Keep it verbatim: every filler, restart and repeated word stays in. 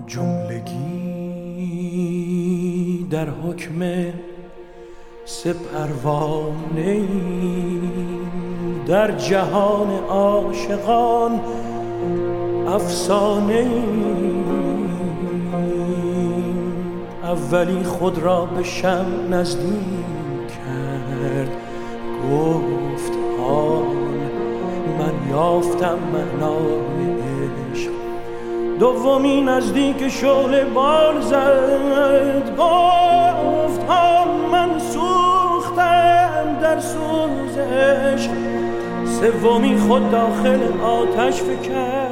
جملگی در حکم سه پروانه در جهان عاشقان افسانه اولی خود را به شم نزدیک کرد، گفت آن من یافتم معنای عشق. دومی نزدیک شعله بال زد، گفت آن من سوختم در سوز عشق. سومی خود داخل آتش فکرد،